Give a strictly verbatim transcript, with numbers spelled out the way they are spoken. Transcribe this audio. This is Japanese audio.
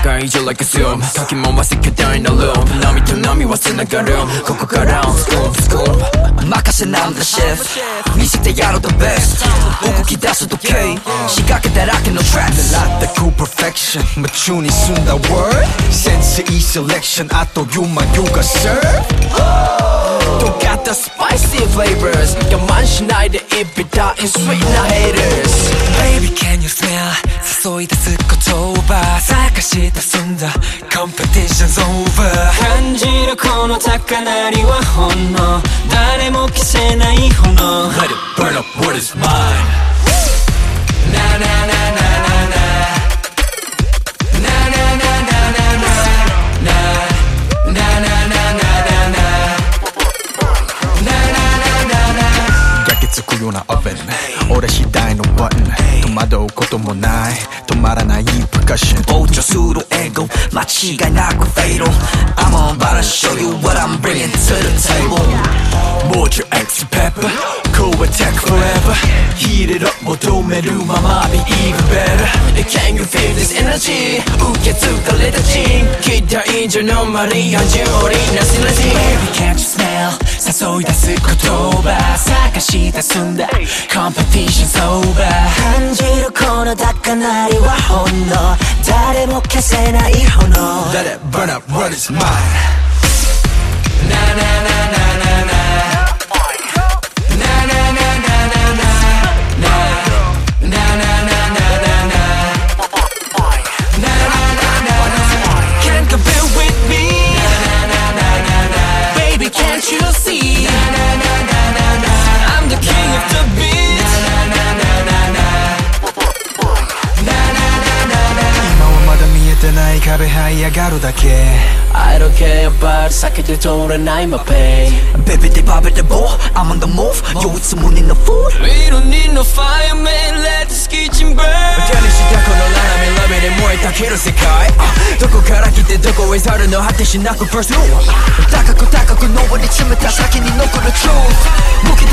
界以上 like a zoom かき回す巨大なルーム波と波は繋がるここからスクープスクープ任せなんだシェフ見せてやろう the best 動き出す時計仕掛けだらけのトラック狙ったcool perfection 夢中に済んだ word センスいいセレクションあっという間ヨガ serve Don't got the spicy flavors 我慢しないで一匹だ in sweet な haters Baby can you smell 誘い出す言葉探し出すんだ Competition's over 感じるこの高鳴りは本能誰も消せない炎 Let it burn up what is mine Na na na na na na Na na na na na na Na na na na na na Na na na na na 焼き付くようなオーブン俺次第のボタン戸惑うこともない止まらないプカッション膨張するエゴ間違いなくフェイド I'm on about to show you what I'm bringing to the table More your extra pepper Cool attack forever Heat it up 求めるまま Be even better Can you feel this energy 受け継がれた人期待以上のマリアンジュリーなシナジー Baby can't you smell 誘い出す言葉探し出すんだ Competition's over 感じるこの高鳴りは本能誰も消せない炎 Let it burn up what is mine Na na na na na na Can't you see? I'm the king of the beat. I don't care about 避けて通れない my pain Baby they bobby the ball I'm on the move Yo it's someone in the food We don't need no fireman Let this kitchen burn 手にしたこの斜めラメで燃えたける世界どこから来てどこへ去るの果てしなく pursue 高く高く上り詰めた先に残る truth 無機